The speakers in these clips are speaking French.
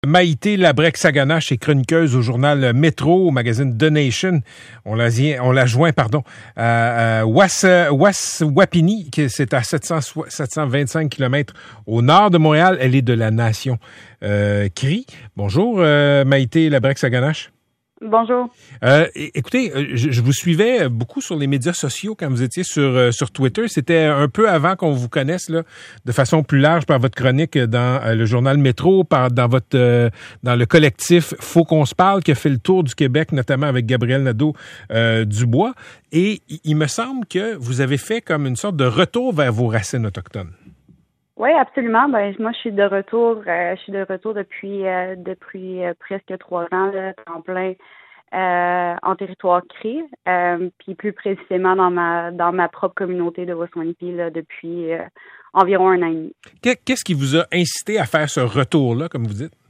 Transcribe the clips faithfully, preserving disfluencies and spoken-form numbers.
Maïté Labrec-Saganache est chroniqueuse au journal Métro, au magazine The Nation. On la, on la joint, pardon, à, à Was, Was-Wapini, qui c'est à sept cents, sept cent vingt-cinq kilomètres au nord de Montréal. Elle est de la nation euh, Cri. Bonjour, euh, Maïté Labrec-Saganache. Bonjour. Euh, écoutez, je, je vous suivais beaucoup sur les médias sociaux quand vous étiez sur sur Twitter. C'était un peu avant qu'on vous connaisse là, de façon plus large par votre chronique dans euh, le journal Métro, par dans votre euh, dans le collectif Faut qu'on se parle qui a fait le tour du Québec, notamment avec Gabriel Nadeau-Dubois. Et il me semble que vous avez fait comme une sorte de retour vers vos racines autochtones. Oui, absolument. Ben moi, je suis de retour. Euh, je suis de retour depuis euh, depuis euh, presque trois ans, là, en plein euh, en territoire Cri, euh, puis plus précisément dans ma dans ma propre communauté de Waswanipi là, depuis euh, environ un an et demi. Qu'est-ce qui vous a incité à faire ce retour-là, comme vous dites?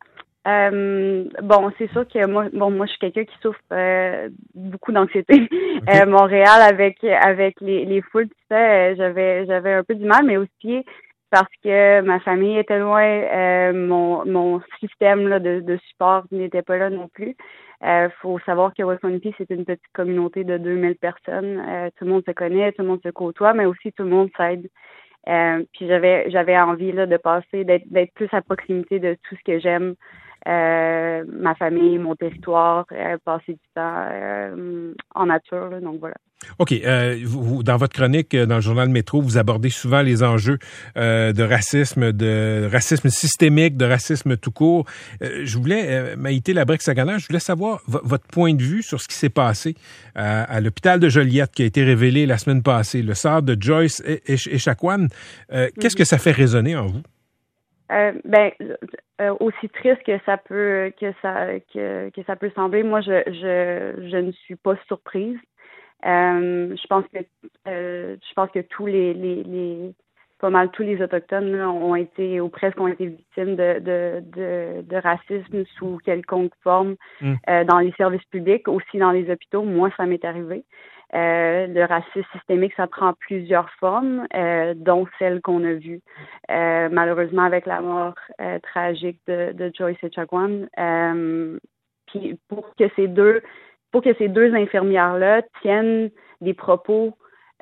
Euh, bon, c'est sûr que moi, bon, moi, je suis quelqu'un qui souffre euh, beaucoup d'anxiété. Okay. Euh, Montréal, avec avec les les foules, tout ça, euh, j'avais j'avais un peu du mal, mais aussi parce que ma famille était loin, euh, mon mon système là, de, de support n'était pas là non plus. Euh, faut savoir que Waswanipi, c'est une petite communauté de deux mille personnes. Euh, tout le monde se connaît, tout le monde se côtoie, mais aussi tout le monde s'aide. Euh, puis j'avais j'avais envie là de passer, d'être d'être plus à proximité de tout ce que j'aime. Euh, ma famille, mon territoire, euh, passer du temps euh, en nature, là, donc voilà. OK. Euh, vous, dans votre chronique, dans le journal Métro, vous abordez souvent les enjeux euh, de racisme, de racisme systémique, de racisme tout court. Euh, je voulais, euh, Maïté Labrec-Saganache, je voulais savoir v- votre point de vue sur ce qui s'est passé à, à l'hôpital de Joliette, qui a été révélé la semaine passée, le sort de Joyce Echaquan. Euh, mm-hmm. Qu'est-ce que ça fait résonner en vous? Euh, ben, euh, aussi triste que ça peut que ça que, que ça peut sembler, moi je je je ne suis pas surprise. Euh, je pense que euh, je pense que tous les, les les pas mal tous les autochtones là, ont été ou presque ont été victimes de de de, de racisme sous quelconque forme mm. euh, dans les services publics, aussi dans les hôpitaux. Moi, ça m'est arrivé. Euh, le racisme systémique, ça prend plusieurs formes, euh, dont celle qu'on a vue euh, malheureusement avec la mort euh, tragique de, de Joyce Echaquan. Euh, puis pour que ces deux, pour que ces deux infirmières-là tiennent des propos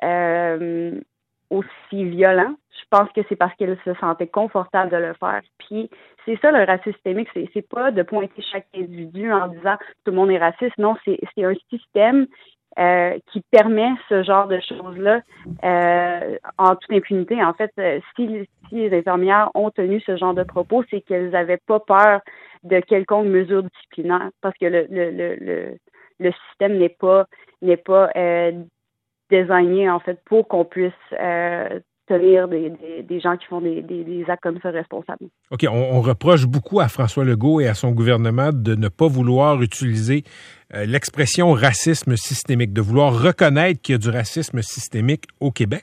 euh, aussi violents, je pense que c'est parce qu'elles se sentaient confortables de le faire. Puis c'est ça le racisme systémique, c'est, c'est pas de pointer chaque individu en disant tout le monde est raciste. Non, c'est, c'est un système Euh, qui permet ce genre de choses-là euh, en toute impunité. En fait, si, si les infirmières ont tenu ce genre de propos, c'est qu'elles n'avaient pas peur de quelconque mesure disciplinaire, parce que le le le le, le système n'est pas n'est pas euh, désigné en fait pour qu'on puisse euh, tenir des, des, des gens qui font des, des, des actes comme ça responsables. OK, on, on reproche beaucoup à François Legault et à son gouvernement de ne pas vouloir utiliser euh, l'expression racisme systémique, de vouloir reconnaître qu'il y a du racisme systémique au Québec.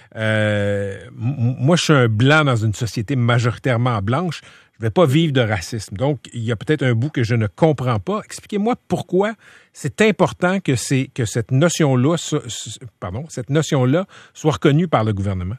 Euh, m- moi, je suis un blanc dans une société majoritairement blanche. Je ne vais pas vivre de racisme. Donc, il y a peut-être un bout que je ne comprends pas. Expliquez-moi pourquoi c'est important que, c'est, que cette notion-là, pardon, cette notion-là soit reconnue par le gouvernement.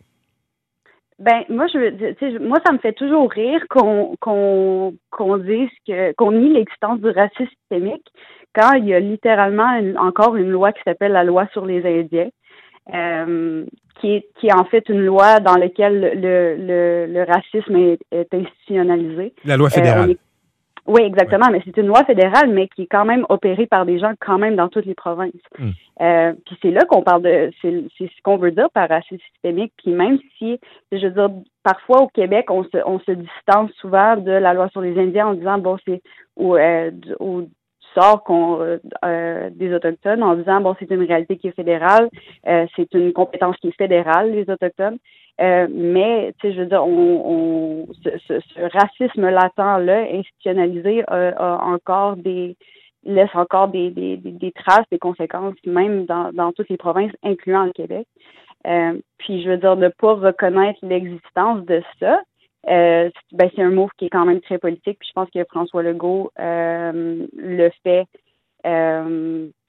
Ben moi je tu sais moi ça me fait toujours rire qu'on qu'on qu'on dise que qu'on nie l'existence du racisme systémique quand il y a littéralement une, encore une loi qui s'appelle la loi sur les Indiens euh, qui est qui est en fait une loi dans laquelle le le, le racisme est, est institutionnalisé. La loi fédérale. Euh, est... Oui, exactement, ouais. Mais c'est une loi fédérale, mais qui est quand même opérée par des gens quand même dans toutes les provinces. Mm. Euh, puis c'est là qu'on parle de, c'est, c'est ce qu'on veut dire par racisme systémique. Puis même si, je veux dire, parfois au Québec, on se, on se distance souvent de la loi sur les Indiens en disant bon, c'est au, euh, au sort qu'on euh, des autochtones, en disant bon, c'est une réalité qui est fédérale, euh, c'est une compétence qui est fédérale, les autochtones. Euh, mais, tu sais, je veux dire, on, on ce, ce, ce racisme latent-là, institutionnalisé, euh, a encore des laisse encore des, des, des traces, des conséquences, même dans, dans toutes les provinces, incluant le Québec. Euh, puis, je veux dire, ne pas reconnaître l'existence de ça, euh, ben, c'est un mot qui est quand même très politique. Puis, je pense que François Legault euh, le fait euh,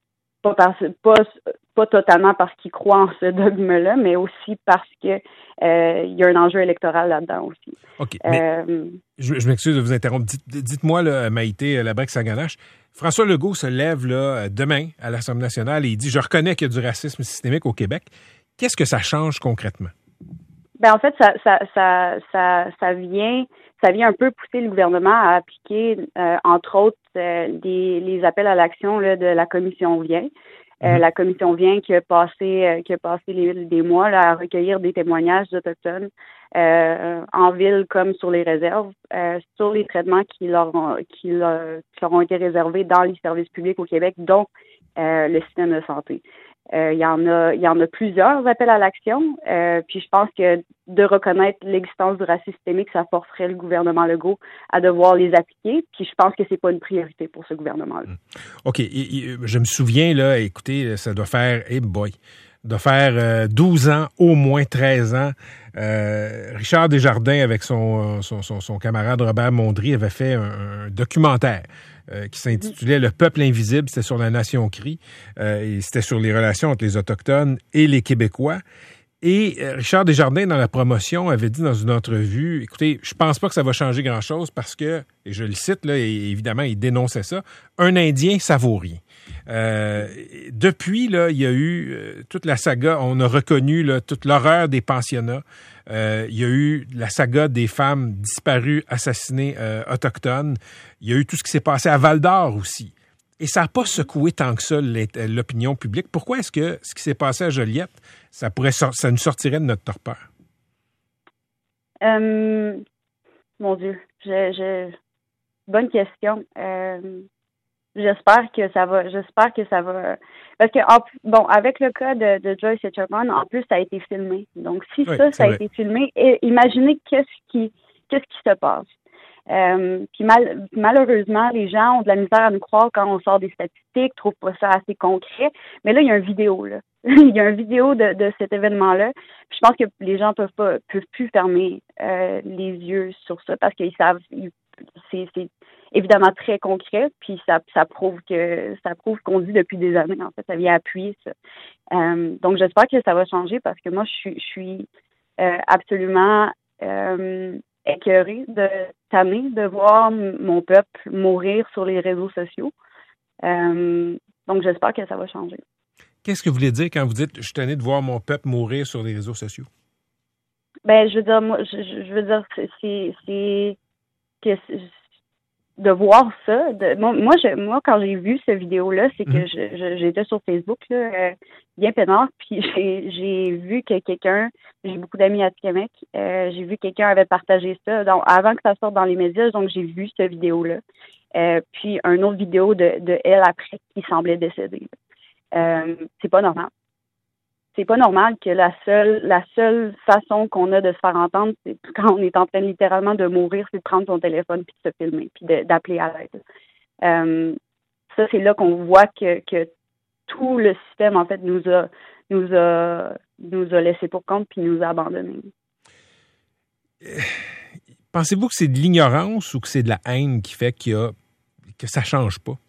pas parce pas pas totalement parce qu'ils croient en ce dogme-là, mais aussi parce que euh, il y a un enjeu électoral là-dedans aussi. OK. Mais Euh, je, je m'excuse de vous interrompre. Dites, dites-moi, là, Maïté Labrec-Saganache, François Legault se lève là, demain à l'Assemblée nationale et il dit « Je reconnais qu'il y a du racisme systémique au Québec ». Qu'est-ce que ça change concrètement? Ben en fait, ça, ça, ça, ça, ça vient, ça vient un peu pousser le gouvernement à appliquer, euh, entre autres, euh, les, les appels à l'action là, de la commission Vient. Euh, mm-hmm. La commission Vient qui a passé, euh, qui a passé les, des mois là, à recueillir des témoignages d'Autochtones euh, en ville comme sur les réserves, euh, sur les traitements qui leur, ont, qui, leur, qui leur ont été réservés dans les services publics au Québec, dont euh, le système de santé. Euh, il y en a, il y en a plusieurs appels à l'action. Euh, puis je pense que de reconnaître l'existence du racisme systémique, ça forcerait le gouvernement Legault à devoir les appliquer. Puis je pense que c'est pas une priorité pour ce gouvernement-là. OK. Je me souviens, là, écoutez, ça doit faire, hey boy, doit faire euh, douze ans, au moins treize ans. Euh, Richard Desjardins, avec son, son, son, son camarade Robert Mondry, avait fait un, un documentaire euh, qui s'intitulait « Le peuple invisible ». C'était sur la Nation Crie euh, et c'était sur les relations entre les Autochtones et les Québécois. Et euh, Richard Desjardins, dans la promotion, avait dit dans une entrevue, écoutez, je pense pas que ça va changer grand-chose parce que, et je le cite, là, et évidemment, il dénonçait ça, un Indien, ça vaut rien. Euh, depuis, là, il y a eu euh, toute la saga, on a reconnu là, toute l'horreur des pensionnats. Euh, il y a eu la saga des femmes disparues, assassinées euh, autochtones. Il y a eu tout ce qui s'est passé à Val-d'Or aussi. Et ça n'a pas secoué tant que ça l'opinion publique. Pourquoi est-ce que ce qui s'est passé à Joliette, ça pourrait ça nous sortirait de notre torpeur? Euh, mon Dieu, je, je... bonne question. Euh, j'espère que ça va. J'espère que ça va. Parce que en, bon, avec le cas de, de Joyce et Chapman, en plus, ça a été filmé. Donc, si oui, ça, ça a vrai. été filmé, et imaginez qu'est-ce qui, qu'est-ce qui se passe. Euh, puis mal, malheureusement, les gens ont de la misère à nous croire quand on sort des statistiques, trouvent pas ça assez concret. Mais là, il y a une vidéo, là. Il y a une vidéo de, de cet événement-là. Puis je pense que les gens peuvent pas, peuvent plus fermer euh, les yeux sur ça parce qu'ils savent, ils, c'est, c'est évidemment très concret. Puis ça, ça prouve que, ça prouve qu'on dit depuis des années. En fait, ça vient appuyer ça. Euh, donc j'espère que ça va changer parce que moi, je suis, je suis euh, absolument euh, écœurée de tannée de voir mon peuple mourir sur les réseaux sociaux. Euh, donc, j'espère que ça va changer. Qu'est-ce que vous voulez dire quand vous dites « je suis tannée de voir mon peuple mourir sur les réseaux sociaux » ? Ben, je veux dire, moi, je, je veux dire, c'est, c'est, c'est que de voir ça. De, moi, moi, je, moi, quand j'ai vu cette vidéo-là, c'est que mmh. je, je, j'étais sur Facebook, là, euh, bien peinard, puis j'ai, j'ai vu que quelqu'un, j'ai beaucoup d'amis à Québec, euh, j'ai vu que quelqu'un avait partagé ça, donc avant que ça sorte dans les médias, donc j'ai vu cette vidéo-là. Euh, puis un autre vidéo de, de elle après qui semblait décédée. Euh, c'est pas normal. C'est pas normal que la seule la seule façon qu'on a de se faire entendre, c'est quand on est en train littéralement de mourir, c'est de prendre son téléphone puis de se filmer puis de, d'appeler à l'aide. Euh, ça, c'est là qu'on voit que, que tout le système, en fait, nous a nous a nous a laissé pour compte puis nous a abandonnés. Pensez-vous que c'est de l'ignorance ou que c'est de la haine qui fait qu'il y a que ça change pas?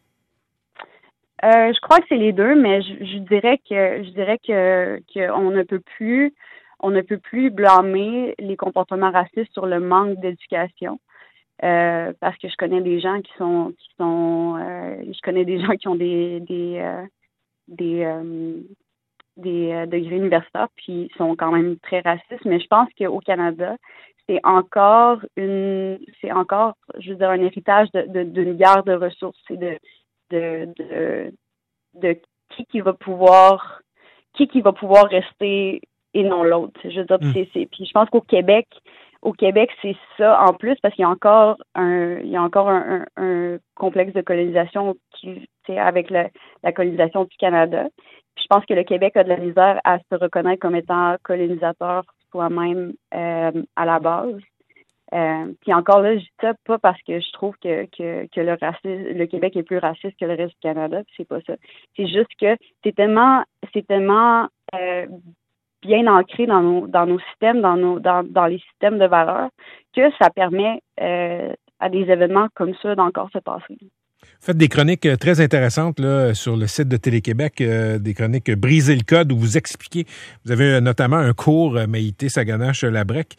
Euh, je crois que c'est les deux, mais je, je dirais que je dirais que qu'on ne peut plus on ne peut plus blâmer les comportements racistes sur le manque d'éducation. Euh, parce que je connais des gens qui sont qui sont euh, je connais des gens qui ont des des euh, des euh, des euh, degrés universitaires puis sont quand même très racistes, mais je pense qu'au Canada, c'est encore une c'est encore je veux dire un héritage de, de d'une guerre de ressources et de De, de, de qui qui va pouvoir qui qui va pouvoir rester et non l'autre. Je veux dire, mm. c'est, c'est, puis je pense qu'au Québec, au Québec, c'est ça en plus parce qu'il y a encore un il y a encore un, un, un complexe de colonisation qui c'est avec la, la colonisation du Canada. Puis je pense que le Québec a de la misère à se reconnaître comme étant colonisateur soi-même euh, à la base. Euh, puis encore là, je dis ça pas parce que je trouve que, que, que le racisme, le Québec est plus raciste que le reste du Canada, puis c'est pas ça. C'est juste que c'est tellement, c'est tellement euh, bien ancré dans nos, dans nos systèmes, dans nos, dans, dans les systèmes de valeurs, que ça permet euh, à des événements comme ça d'encore se passer. Vous faites des chroniques très intéressantes là, sur le site de Télé-Québec, euh, des chroniques Briser le code, où vous expliquez, vous avez notamment un cours, euh, Maïté Saganache-Labrec,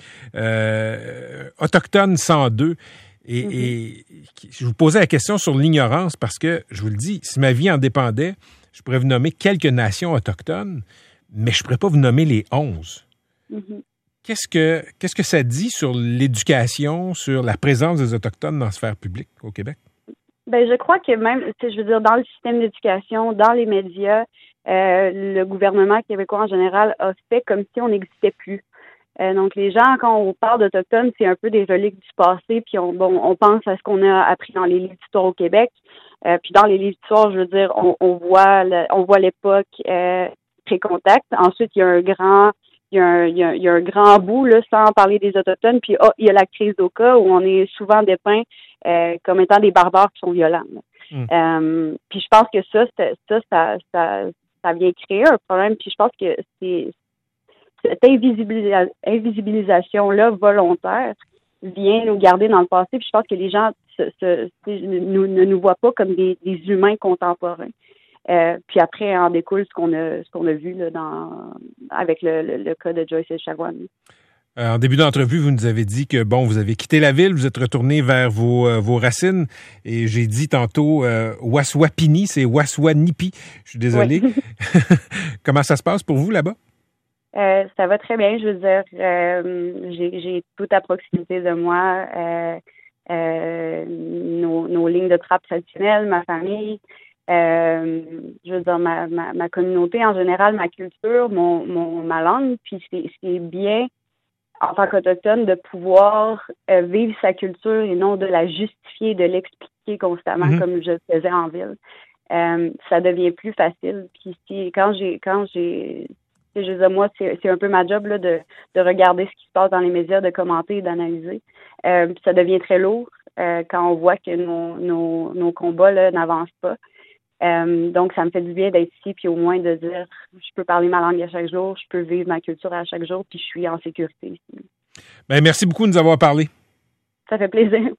euh, Autochtone cent deux, et, mm-hmm. et je vous posais la question sur l'ignorance, parce que, je vous le dis, si ma vie en dépendait, je pourrais vous nommer quelques nations autochtones, mais je ne pourrais pas vous nommer les onze. Mm-hmm. Qu'est-ce que, qu'est-ce que ça dit sur l'éducation, sur la présence des Autochtones dans la sphère publique au Québec? Ben, je crois que même, je veux dire, dans le système d'éducation, dans les médias, euh, le gouvernement québécois en général a fait comme si on n'existait plus. Euh, donc, les gens, quand on parle d'Autochtones, c'est un peu des reliques du passé, puis on, bon, on pense à ce qu'on a appris dans les livres d'histoire au Québec. Euh, puis dans les livres d'histoire, je veux dire, on, on voit le, on voit l'époque euh, pré-contact. Ensuite, il y a un grand il y a un, il y a, il y a un grand bout, là, sans parler des Autochtones, puis oh, il y a la crise d'Oka, où on est souvent dépeint euh, comme étant des barbares qui sont violents. Mm. Euh, puis je pense que ça, ça, ça, ça, ça vient créer un problème, puis je pense que c'est cette invisibilisa- invisibilisation-là volontaire vient nous garder dans le passé, puis je pense que les gens se, se, nous, ne nous voient pas comme des, des humains contemporains. Euh, puis après, en découle ce qu'on a, ce qu'on a vu là, dans, avec le, le, le cas de Joyce Echaquan. En début d'entrevue, vous nous avez dit que, bon, vous avez quitté la ville, vous êtes retourné vers vos, euh, vos racines, et j'ai dit tantôt euh, Waswapini, c'est Waswanipi. Je suis désolé. Oui. Comment ça se passe pour vous là-bas? Euh, ça va très bien, je veux dire, euh, j'ai, j'ai tout à proximité de moi, euh, euh, nos, nos lignes de trappe traditionnelles, ma famille, euh, je veux dire, ma, ma, ma communauté en général, ma culture, mon, mon ma langue, puis c'est, c'est bien, en tant qu'Autochtone, de pouvoir euh, vivre sa culture et non de la justifier, de l'expliquer constamment mm-hmm. comme je le faisais en ville. Euh, ça devient plus facile. Puis si, quand j'ai, quand j'ai, je veux dire, moi, c'est, c'est un peu ma job là, de, de regarder ce qui se passe dans les médias, de commenter et d'analyser. Euh, puis ça devient très lourd euh, quand on voit que nos, nos, nos combats là, n'avancent pas. Euh, donc, ça me fait du bien d'être ici, puis au moins de dire, je peux parler ma langue à chaque jour, je peux vivre ma culture à chaque jour, puis je suis en sécurité ici. Bien, merci beaucoup de nous avoir parlé. Ça fait plaisir.